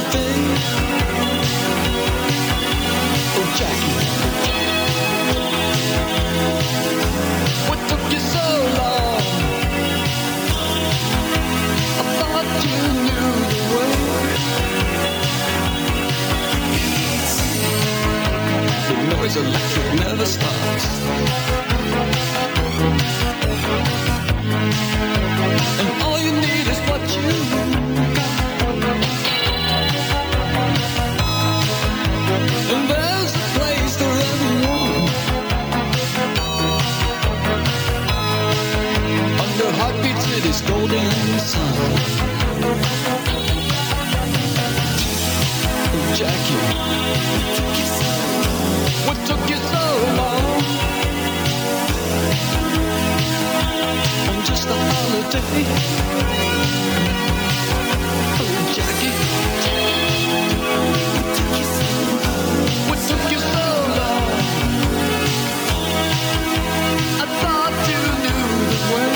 holiday. Oh, Jackie, what took you so long? I thought you knew the way. The noise electric never stops. And all you need is what you got. And there's a place for everyone. Under Heartbeat City's golden sun. Oh, Jackie, what took you so long? On just a holiday. Oh, Jackie, what took you so long? I thought you knew the way.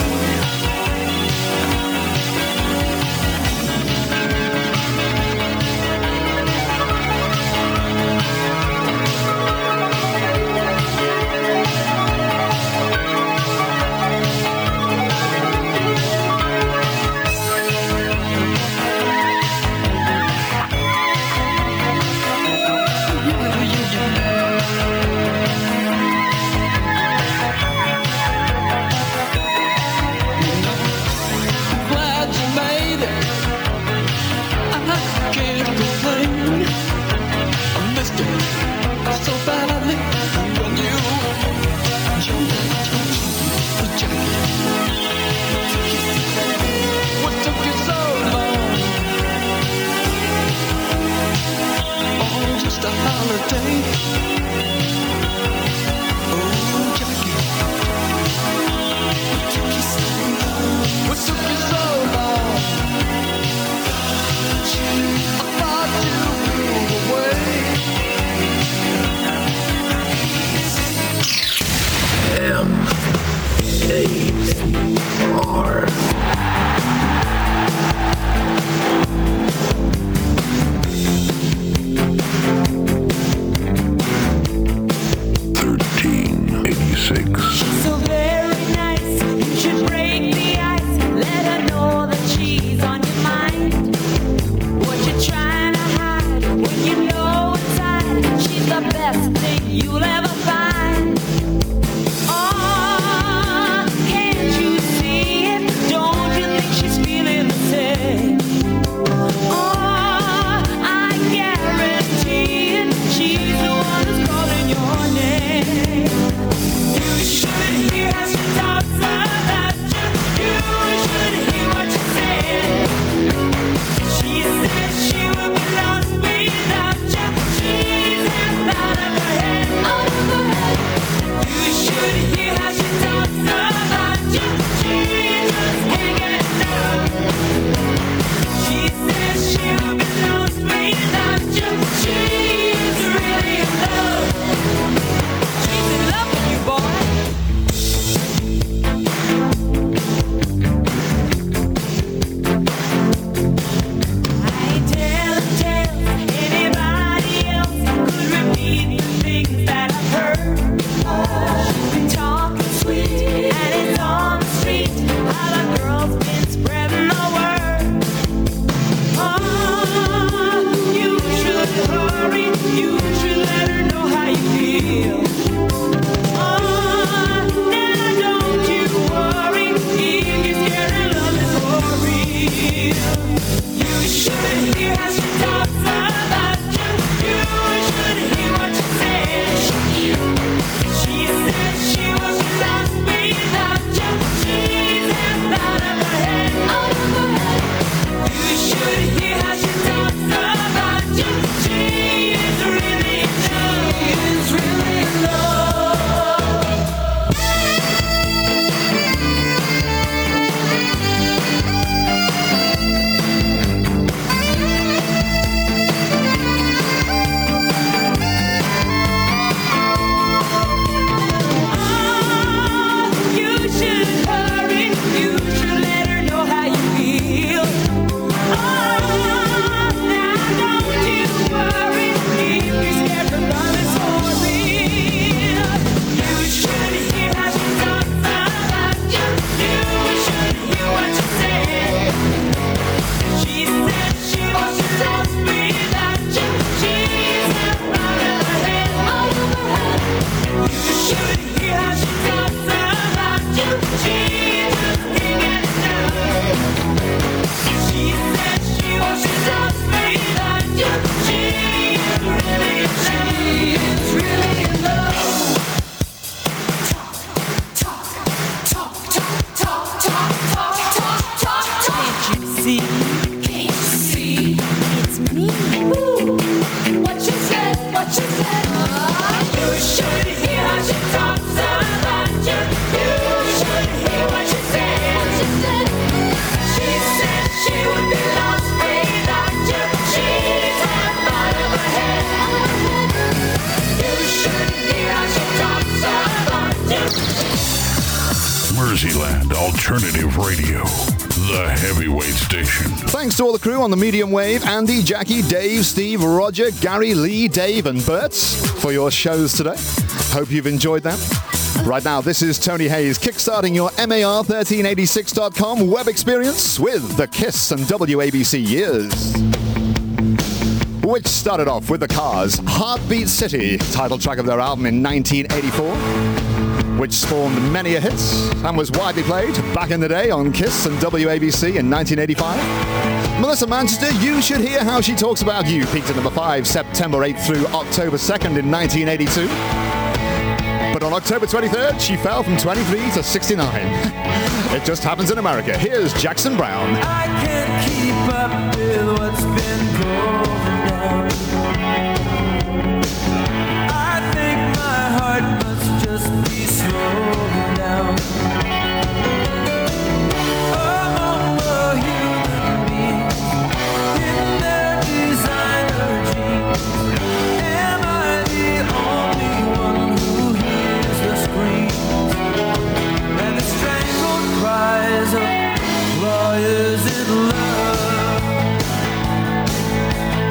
Alternative Radio, the heavyweight station. Thanks to all the crew on the medium wave, Andy, Jackie, Dave, Steve, Roger, Gary, Lee, Dave and Bert for your shows today. Hope you've enjoyed them. Right now, this is Tony Hayes kickstarting your MAR1386.com web experience with the KISS and WABC years. Which started off with the Cars' Heartbeat City, title track of their album in 1984, which spawned many a hit and was widely played back in the day on KISS and WABC in 1985. Melissa Manchester, You Should Hear How She Talks About You, peaked at number 5 September 8th through October 2nd in 1982. But on October 23rd, she fell from 23 to 69. It just happens in America. Here's Jackson Browne. I can't keep up with what's been going on. I think my heart must just be slowing down. Among the human beings in their designer jeans, am I the only one who hears the screams and the strangled cries of lawyers in love?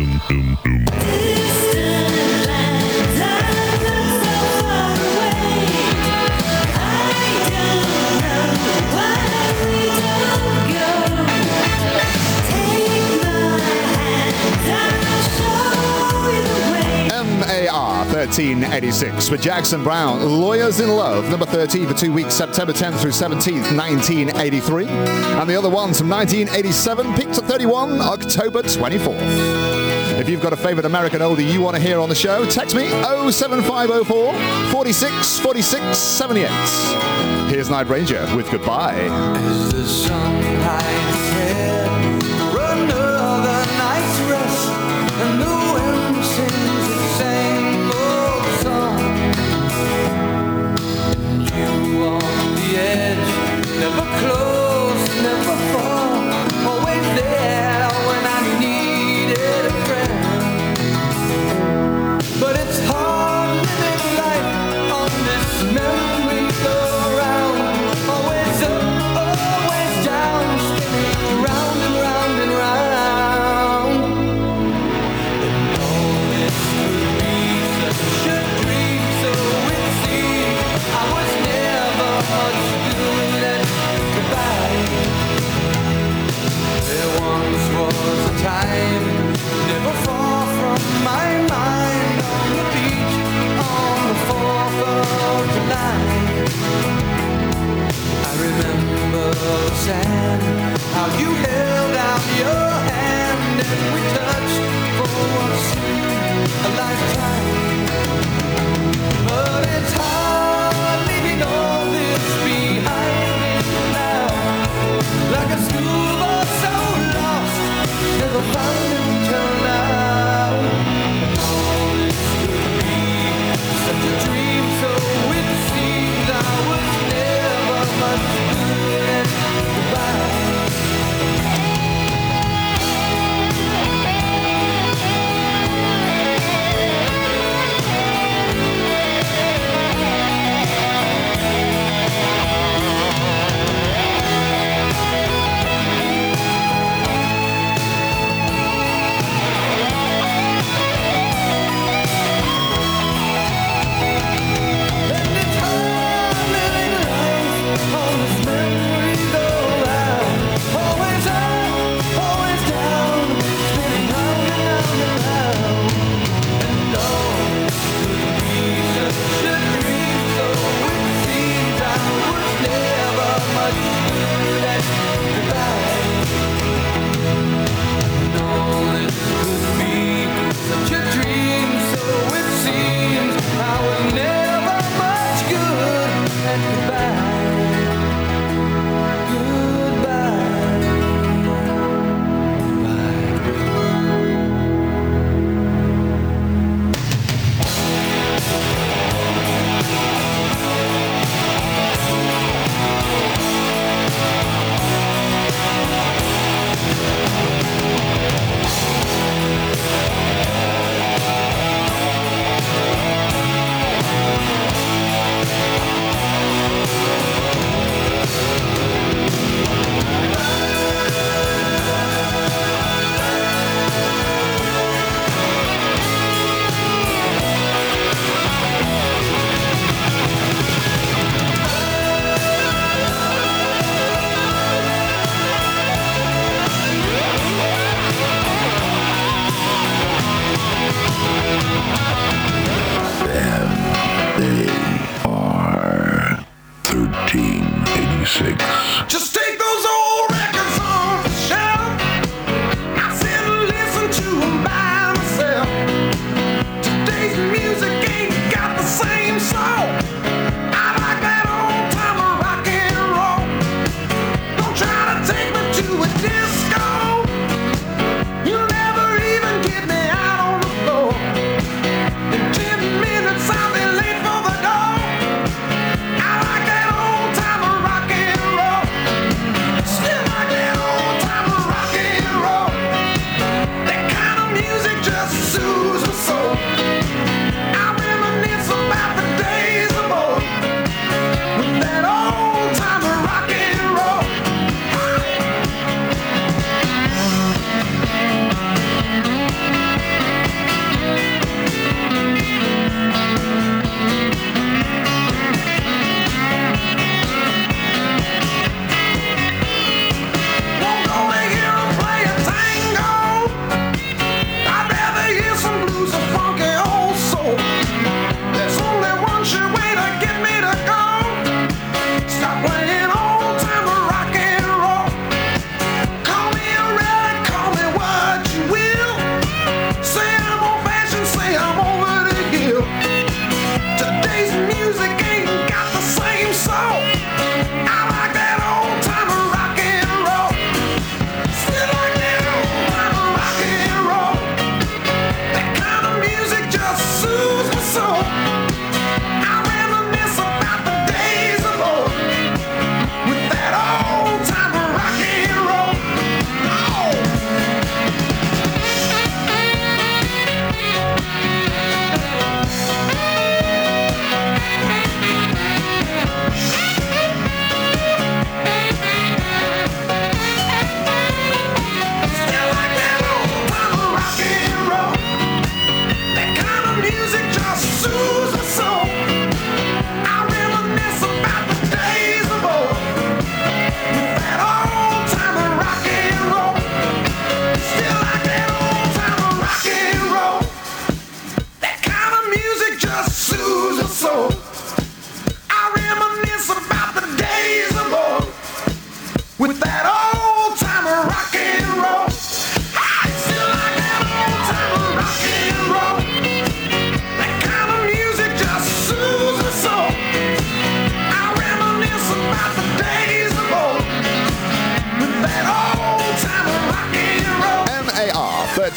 MAR 1386 with Jackson Brown, Lawyers in Love, number 13 for 2 weeks, September 10th through 17th, 1983. And the other ones from 1987 peaked at 31, October 24th. If you've got a favourite American oldie you want to hear on the show, text me 07504 46 46 78. Here's Night Ranger with Goodbye. As the sun hides its head for another night's rest, and the wind sings the same old song. You on the edge, never close, never far, always there when I needed a friend. But it's hard living life on this memory go round, always up, always down, spinning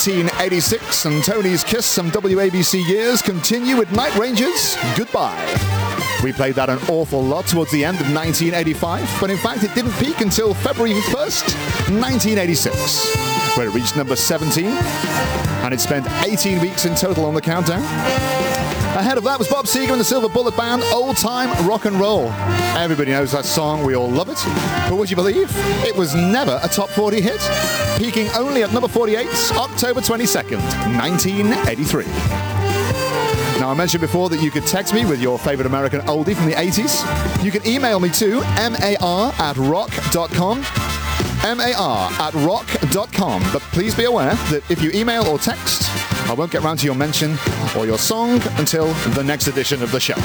1986, and Tony's Kiss some WABC years continue with Night Rangers, Goodbye. We played that an awful lot towards the end of 1985, but in fact it didn't peak until February 1st, 1986, where it reached number 17, and it spent 18 weeks in total on the countdown. Ahead of that was Bob Seger and the Silver Bullet Band, Old Time Rock and Roll. Everybody knows that song, we all love it. But would you believe it was never a top 40 hit, peaking only at number 48, October 22nd, 1983. Now, I mentioned before that you could text me with your favorite American oldie from the 80s. You can email me to mar@rock.com. mar@rock.com. But please be aware that if you email or text, I won't get round to your mention or your song until the next edition of the show.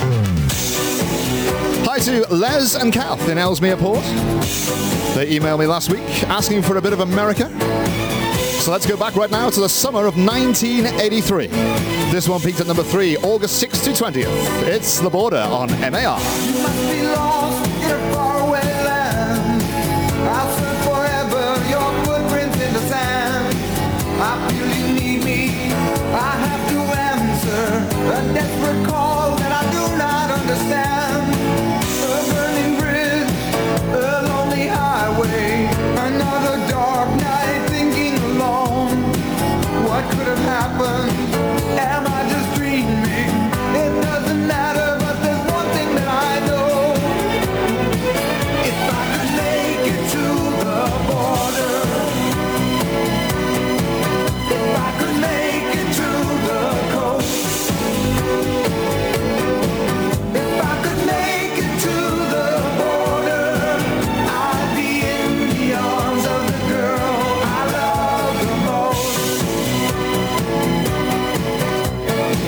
Hi to Les and Kath in Ellesmere Port. They emailed me last week asking for a bit of America. So let's go back right now to the summer of 1983. This one peaked at number 3, August 6th to 20th. It's The Border on MAR. You must be lost in a faraway land. I'll search forever your footprints in the sand. I feel you need me. I have to answer a desperate call that I do not understand. A burning bridge, a lonely highway, another dark night thinking alone. What could have happened? Am I just dreaming? It doesn't matter, but there's one thing that I know. If I could make it to the border, if I could make it to the coast, if I could make it to the border, I'd be in the arms of the girl I love the most.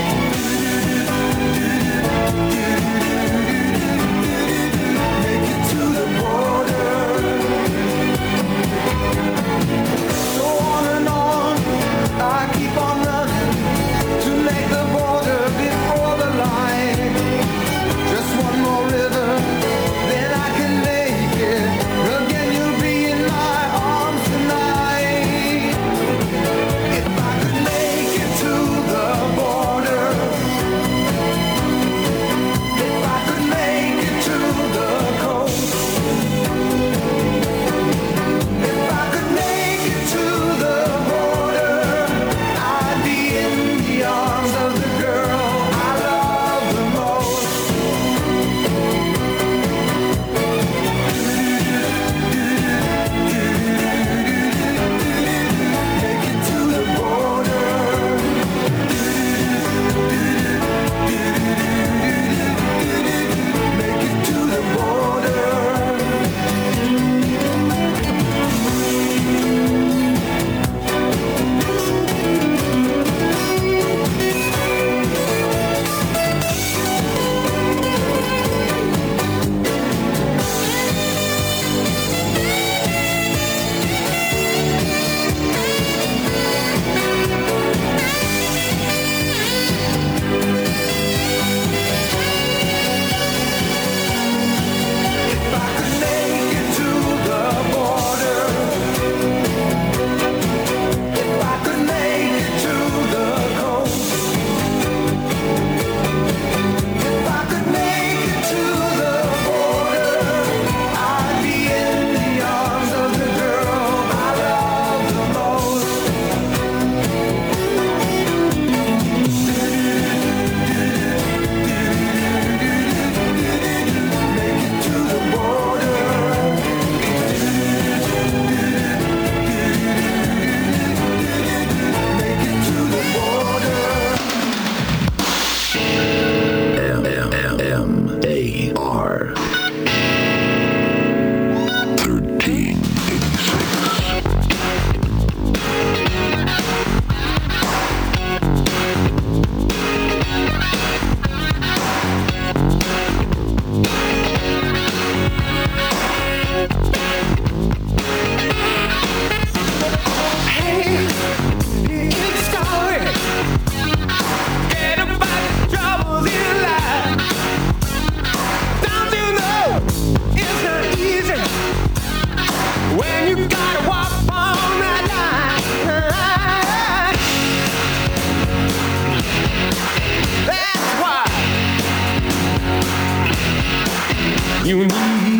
you need.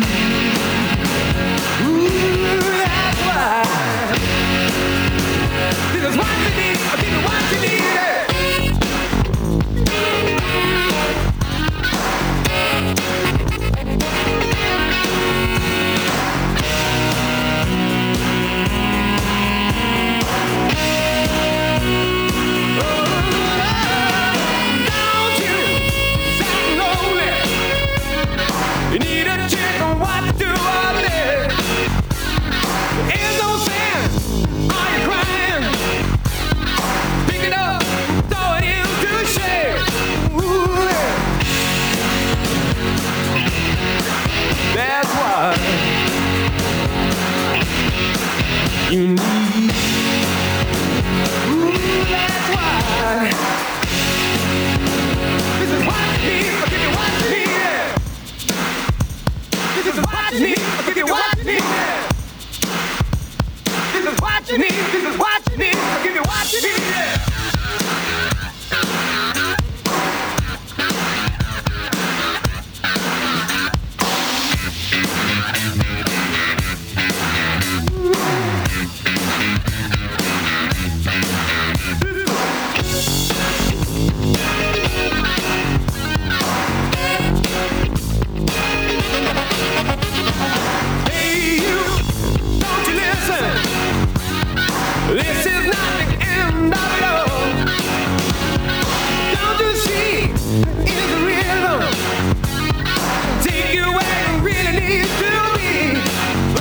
Ooh, that's why. This is what you need. I'll give you what you need. You need a chick on what to do all day. Ain't no sense. Are you crying? Pick it up, throw it into shade. Ooh, yeah. That's why you need. Ooh, that's why. This is what you need. I'll give you what you need. This is what you need. I'll give you what you need. This is what you need. This is what you need. I'll give you what you need. This is not the end of it all. Don't you see? It's real. Take you where you really need to be. Oh.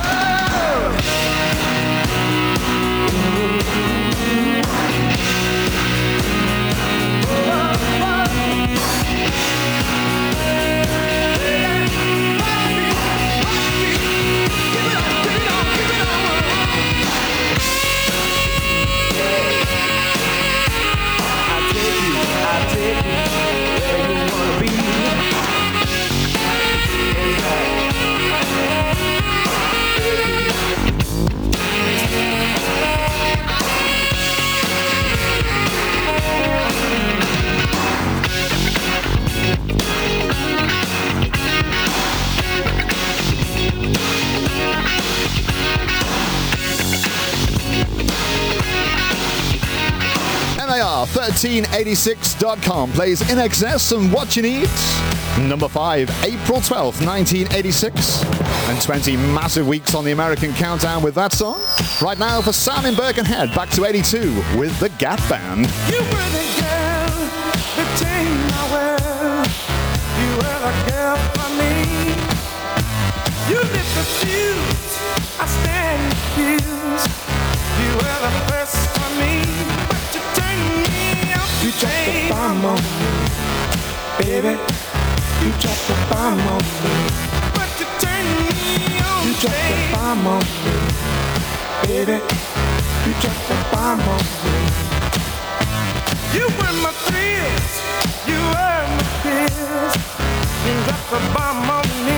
NAR 1386.com plays In Excess and What You Need. Number 5, April 12th, 1986. And 20 massive weeks on the American countdown with that song. Right now for Sam in Birkenhead, back to 82 with the Gap Band. You were the girl that changed my world. You were the girl for me. You lit the fuse, I stand confused. You were the first for me, but you turned me up. You dropped the bomb on me, baby. You dropped the bomb on me, but you turned me on. You dropped the bomb on me, baby. You dropped the bomb on me. You were my thrills, you were my pills. You dropped the bomb on me.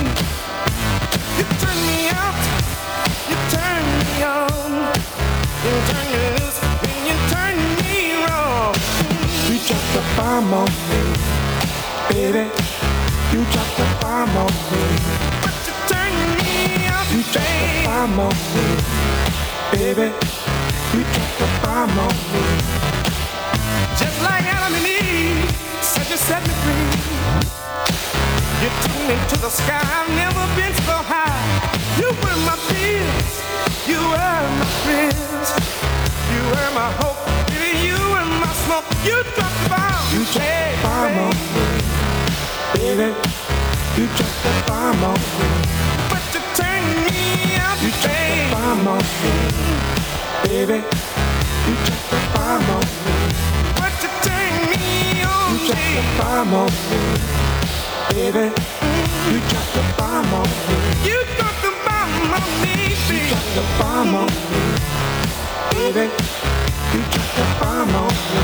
You turned me out, you turned me on. You turned me loose, and you turned me wrong. You dropped the bomb on me, baby. You dropped the bomb on me. But you turned me out, you dropped the bomb on me, baby. You dropped the bomb on me. Just like Adam and Eve, said you set me free. You took me to the sky, I've never been so high. You were my fears, you were my friends. You were my hope, baby, you were my smoke. You dropped the bomb, you dropped the bomb on me, baby. You dropped the bomb on me. But you turned me out, you dropped the bomb on me, baby. You dropped the bomb on me. But you turned me on, you dropped the bomb on me, baby. You dropped the bomb on me. You dropped the bomb on me, baby. You dropped the bomb on me, baby. You dropped the bomb on me.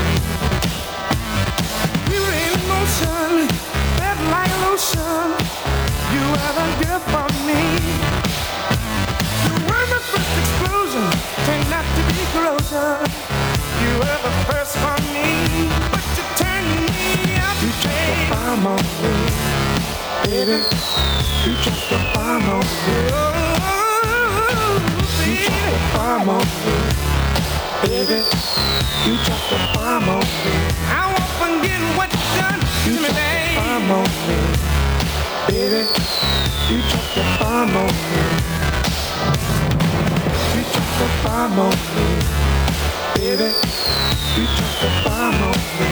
We were in motion, felt like lotion. You were the girl for me. You were the first explosion, turned out to be corrosion. You were the first for me, but you turned me out. You dropped the bomb on me, baby. You dropped Baby, you dropped a bomb on me. I won't forget what you done to me, baby. Bomb on me. Baby, you dropped a bomb on me. You dropped a bomb on me. Baby, you dropped a bomb on me.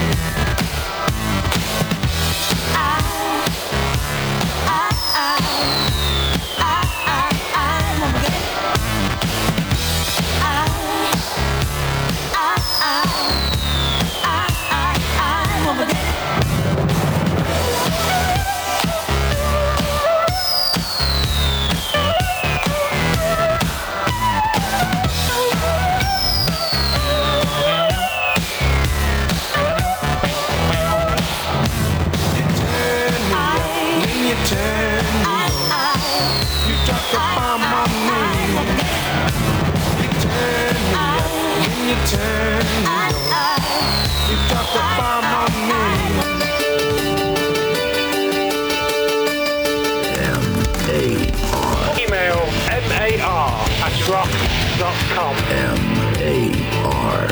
rock.com. M-A-R.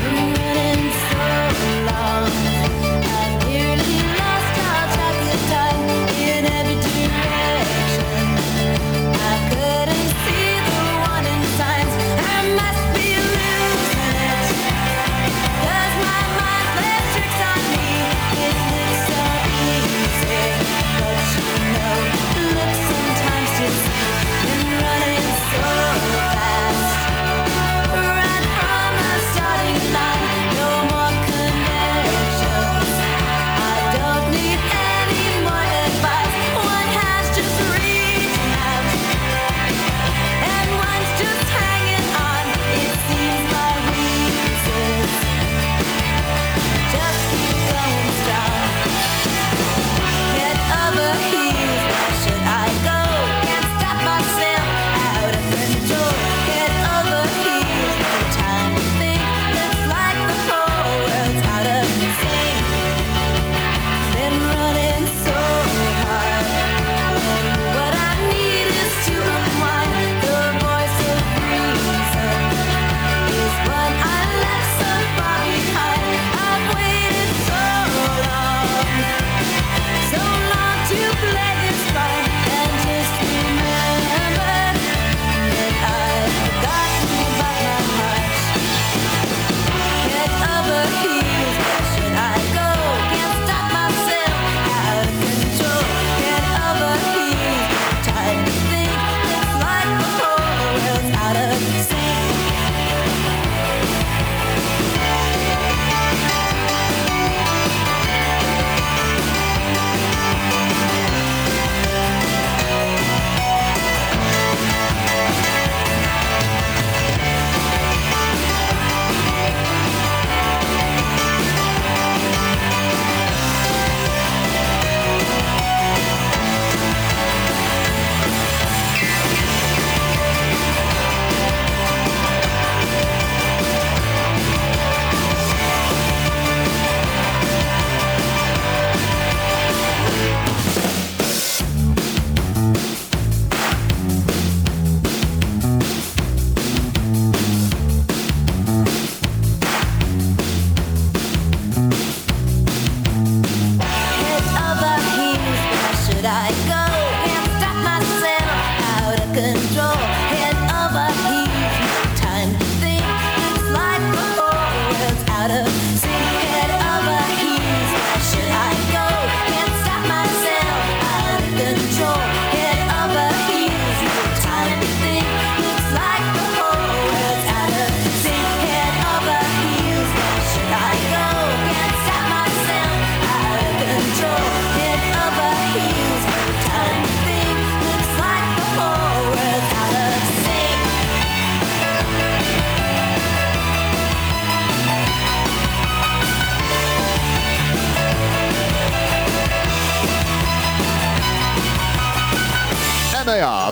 MAR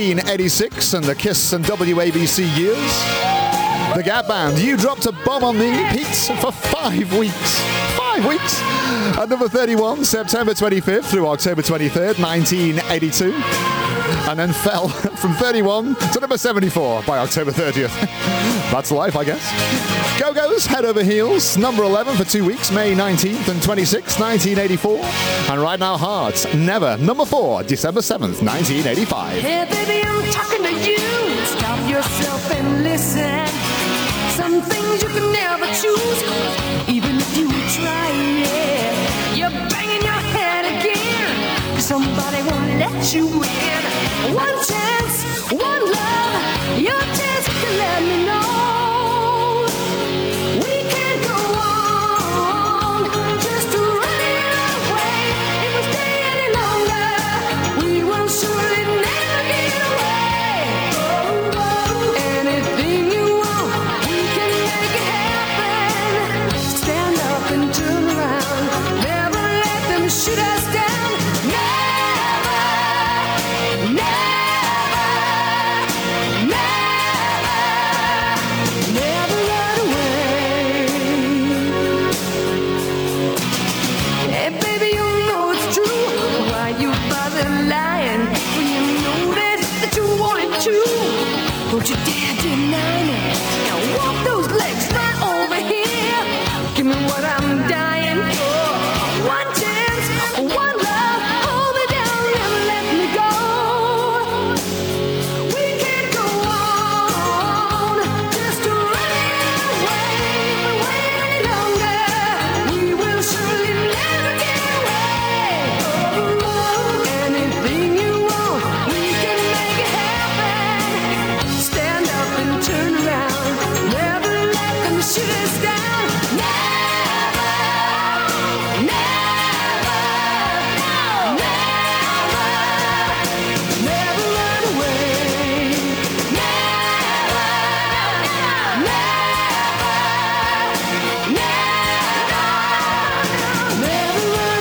1386 and the KISS and WABC years. The Gap Band, You Dropped a Bomb on Me, Pete, for 5 weeks. 5 weeks. At number 31, September 25th through October 23rd, 1982. and then fell from 31 to number 74 by October 30th. That's life, I guess. Go-Go's Head Over Heels, number 11 for 2 weeks, May 19th and 26th, 1984. And right now, Hearts, Never, number 4, December 7th, 1985. Hey baby, I'm talking to you. Stop yourself and listen. Some things you can never choose, even if you try, yeah. You're banging your head again. Somebody won't let you in. One chance, one love, your chance to let me know. We can't go on, just running away. If we stay any longer, we will surely never get away. Anything you want, we can make it happen. Stand up and turn around. Never let them shoot us down. Never, never, never run away. Hey baby, you know it's true. Why you bother lying when you know that you wanted to? Don't you dare deny me. Now walk those legs right over here. Give me what I'm dying for. One chance, one love. Hold me down, never let me go. We can't go on, just running away. If we wait any longer, we will surely never get away. Anything you want, we can make it happen. Stand up and turn around. Never let them shoot us down. Never, never, never run away. Never, never run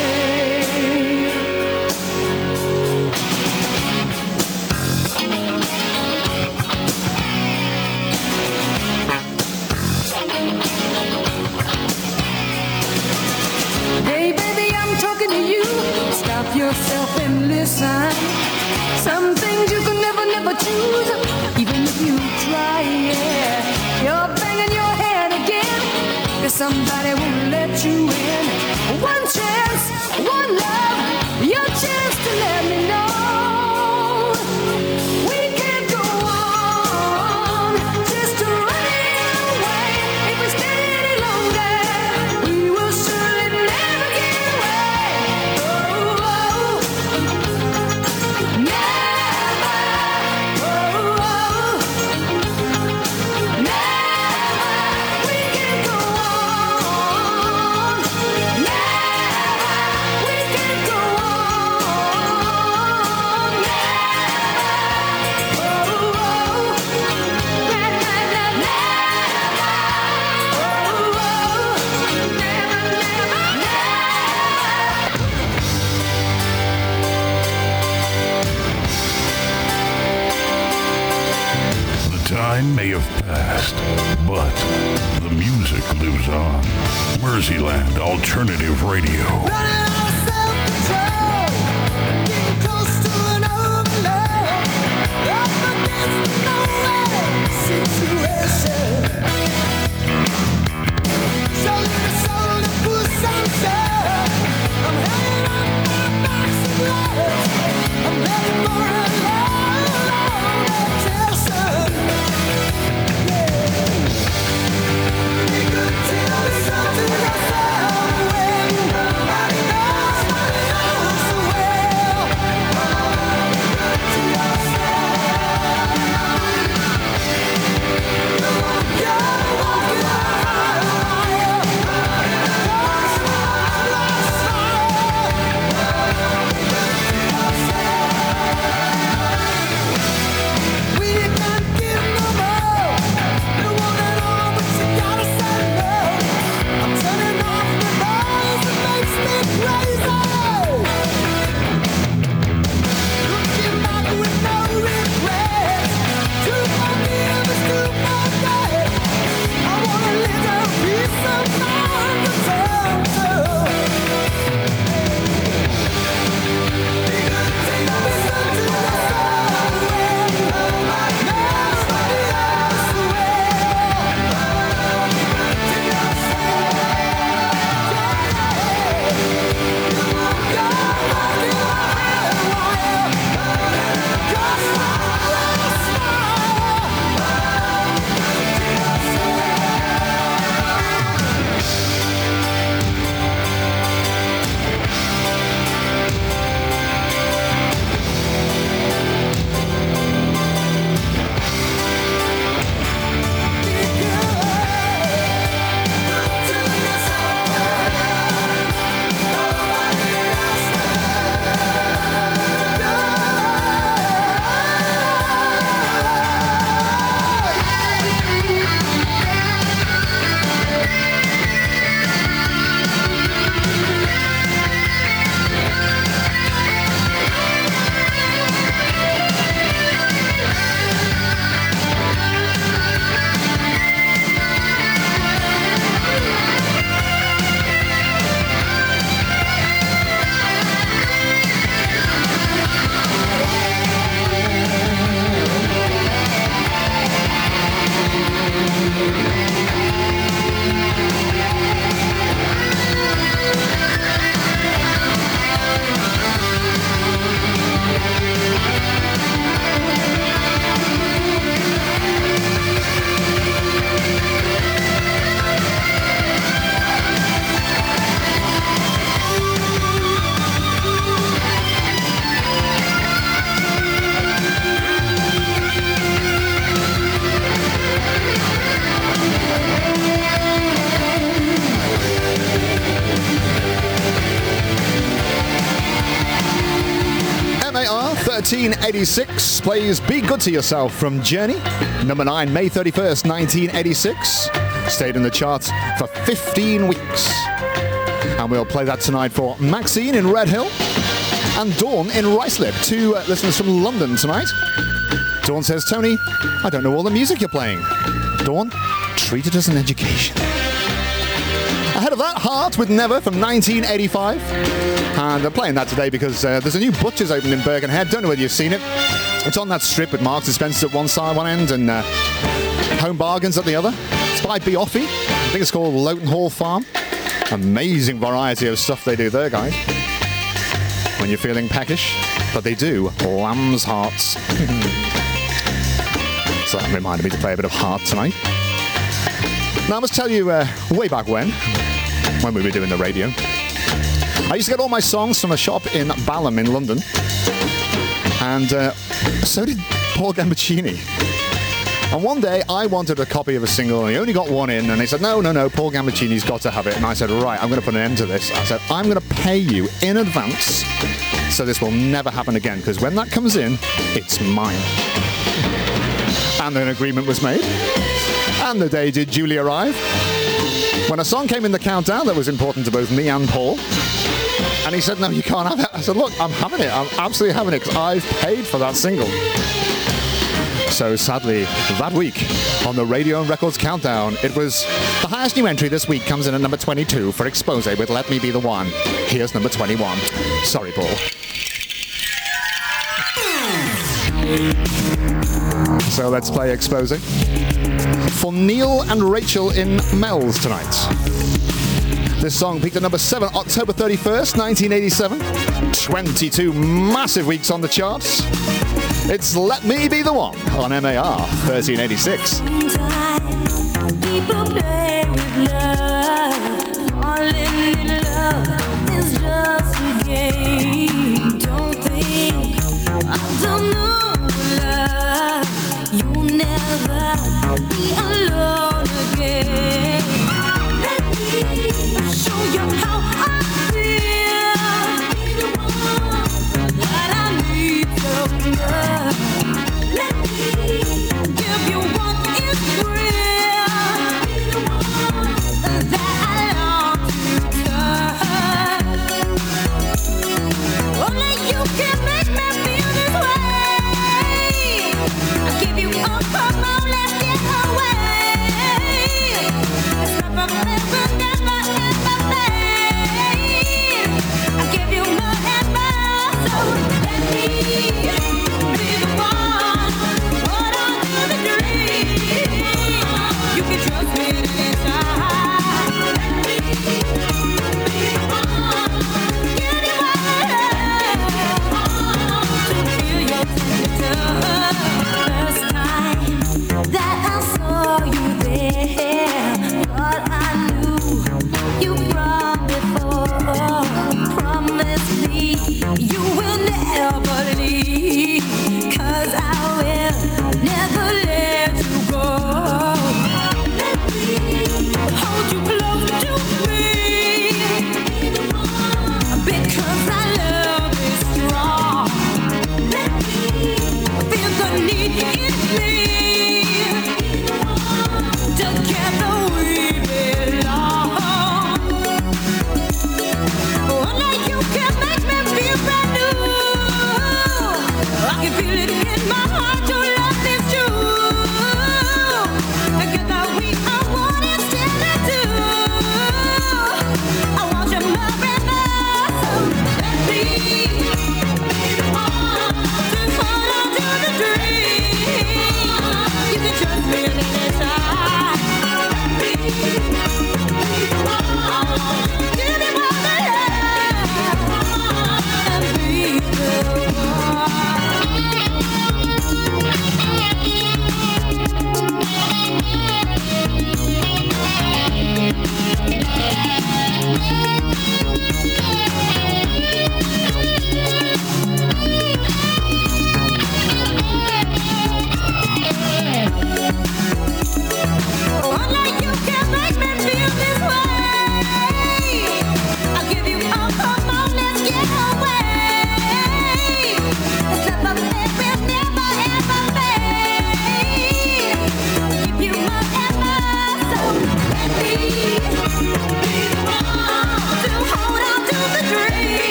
Hey baby, I'm talking to you. Stop yourself and listen. Some things you can never choose, even if you try, yeah. You're banging your head again, 'cause somebody won't let you in. One chance, one love, your chance to let me know. We can't go on, just running away. If we stay any longer, we will surely never get away. Never, never, we can't go on. Never, we can't go on. The time may have passed, but the music lives on. Merseyland Alternative Radio. Running out of self-control, getting close to an overload, up against the no-way situation. Shoulder to shoulder, push and shove. I'm hanging on by a box of gloves. I'm ready for a long attention. Yeah. We could tell something that's when nobody knows. 1986 plays Be Good to Yourself from Journey. Number 9, May 31st, 1986. Stayed in the charts for 15 weeks. And we'll play that tonight for Maxine in Red Hill and Dawn in Ruislip, 2 listeners from London tonight. Dawn says, Tony, I don't know all the music you're playing. Dawn, treat it as an education. Ahead of that, Heart with Never from 1985. And I'm playing that today because there's a new Butcher's opened in Birkenhead. Don't know whether you've seen it. It's on that strip with Marks and Spencer's at one side, one end, and Home Bargains at the other. It's by Beoffe. I think it's called Lowton Hall Farm. Amazing variety of stuff they do there, guys. When you're feeling peckish. But they do lamb's hearts. So that reminded me to play a bit of Heart tonight. Now, I must tell you, way back when we were doing the radio, I used to get all my songs from a shop in Balham in London. And so did Paul Gambaccini. And one day, I wanted a copy of a single, and he only got one in, and they said, no, Paul Gambaccini's got to have it. And I said, right, I'm going to put an end to this. I said, I'm going to pay you in advance, so this will never happen again, because when that comes in, it's mine. And an agreement was made. And the day did duly arrive, when a song came in the countdown that was important to both me and Paul. And he said, no, you can't have it. I said, look, I'm having it. I'm absolutely having it, because I've paid for that single. So sadly, that week on the Radio and Records Countdown, it was the highest new entry this week comes in at number 22 for Expose with Let Me Be the One. Here's number 21. Sorry, Paul. So let's play Expose for Neil and Rachel in Mells tonight. This song peaked at number 7, October 31st, 1987. 22 massive weeks on the charts. It's Let Me Be the One on MAR 1386. People play with love. Falling in love is just a game. Don't think I don't know love. You'll never be alone again. Let me show you how I feel. Be the one that I need so much. Let me give you what is real. Be the one that I long to touch. Only you can make me feel this way. I give you all, come on, let's get away. It's never, never, never, never fade.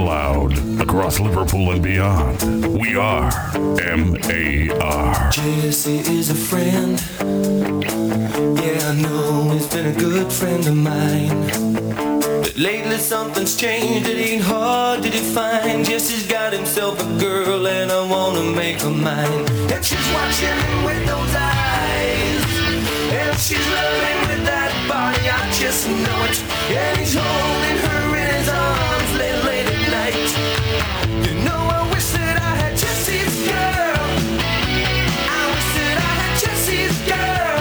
loud across Liverpool and beyond. We are MAR. Jesse is a friend. Yeah, I know he's been a good friend of mine. But lately something's changed, it ain't hard to define. Jesse's got himself a girl and I wanna make her mine. And she's watching him with those eyes, and she's loving with that body, I just know it. And he's holding her in his arms late at night. You know I wish that I had Jesse's girl. I wish that I had Jesse's girl.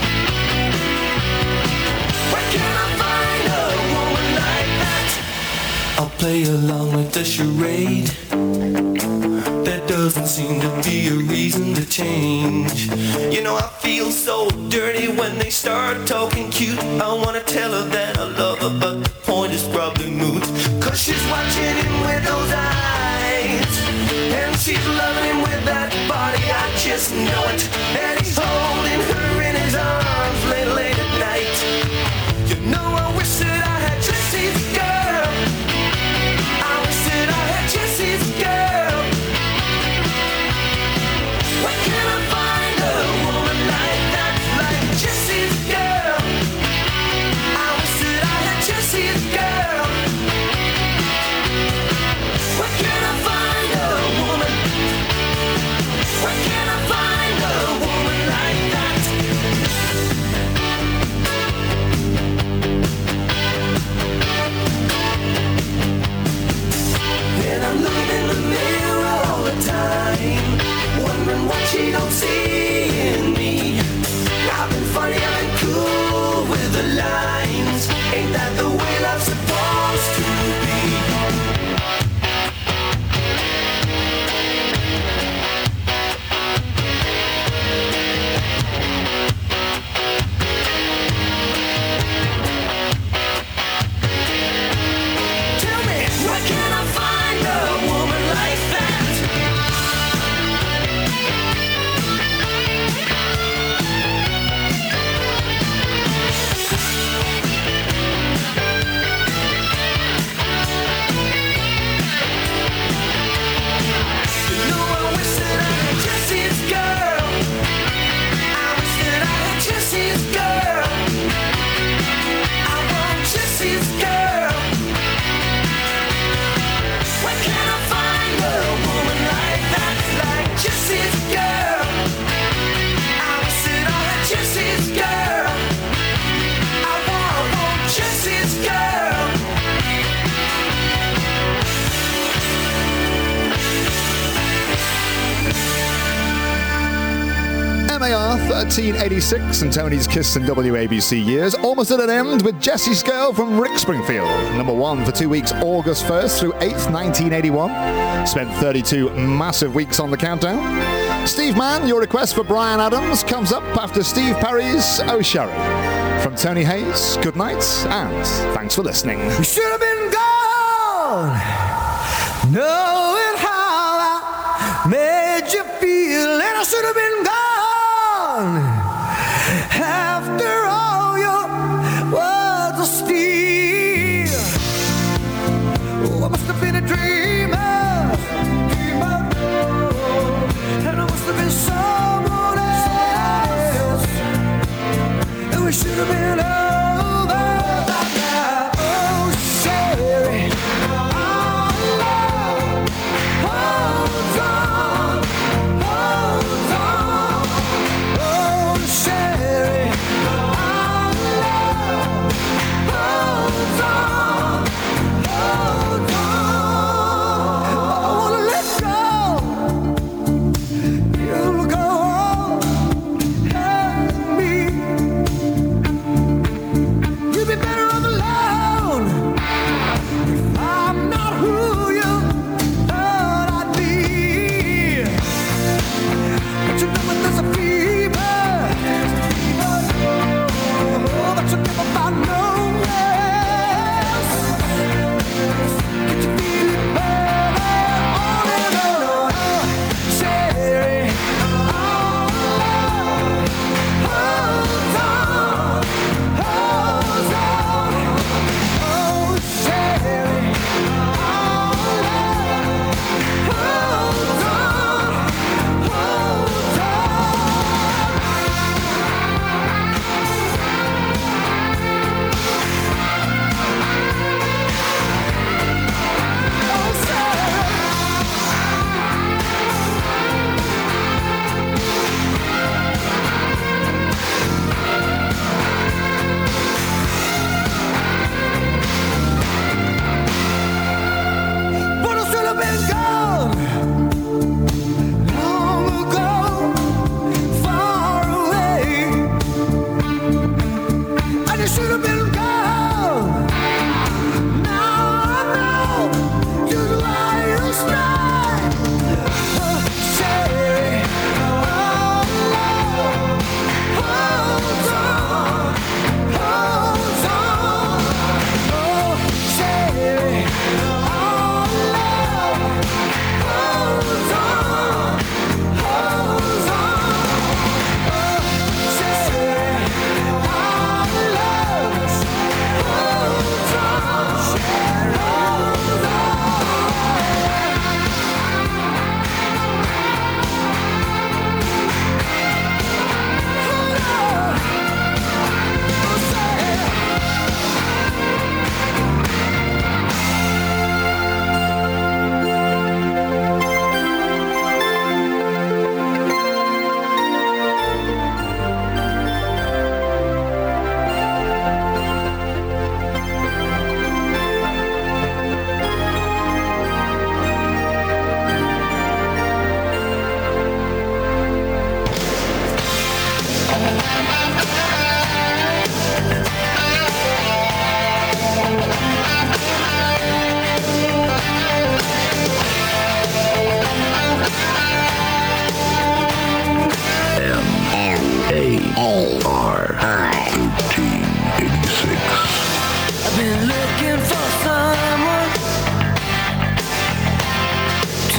Where can I find a woman like that? I'll play along with the charade. There doesn't seem to be a reason to change. You know I feel so dirty when they start talking cute. I wanna tell her that I love her, but the point is probably moot. Cause she's watching him with those eyes, and she's loving him with that body, I just know it. And he's holding her in his arms late at night. You know I wish that I had Jesse's girl. I wish that I had Jesse's girl. Where can I find a woman like that, like Jesse's girl? I wish that I had Jesse's girl. Where can I find a woman? Where can I find a woman like that? And I'm looking in the mirror all the time, wondering what she don't see in me. I've been funny, I've been cool with the lines. Ain't that the way love's supposed to be? Tell me, where can I find a woman like that? You know I wish that I had Jesse's girl. I wish that I had Jesse's girl. I want Jesse's girl. Where can I find a woman like that, like Jesse's girl? I wish that I had Jesse's girl. I want Jesse's girl. MAR 1386 and Tony's Kiss and WABC years almost at an end with Jesse's Girl from Rick Springfield. Number 1 for 2 weeks, August 1st through 8th, 1981. Spent 32 massive weeks on the countdown. Steve Mann, your request for Bryan Adams comes up after Steve Perry's Oh Sherry. From Tony Hayes, good night and thanks for listening. You should have been gone, knowing how I made you feel, and I should have been gone after all your words of steel. Oh, I must have been a dreamer, and I must have been someone else, and we should have been over by now. Oh, Sherry, our love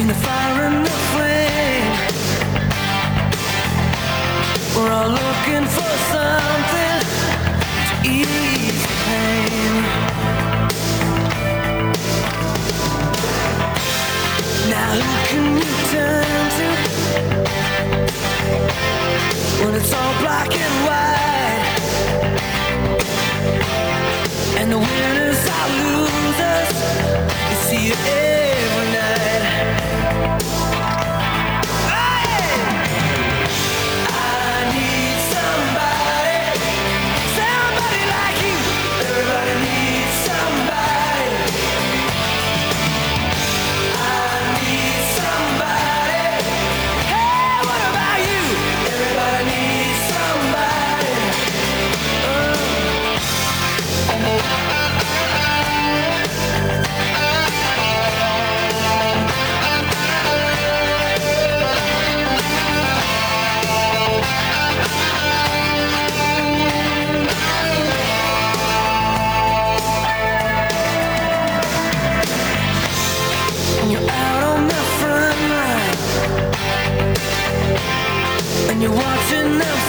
between the fire and the flame. We're all looking for something to ease the pain. Now who can you turn to when it's all black and white? And the winners are losers, you see it every night. Hey! I need somebody, somebody like you. Everybody needs somebody. I need somebody. Hey, what about you? Everybody needs somebody. And you're out on the front line, and you're watching them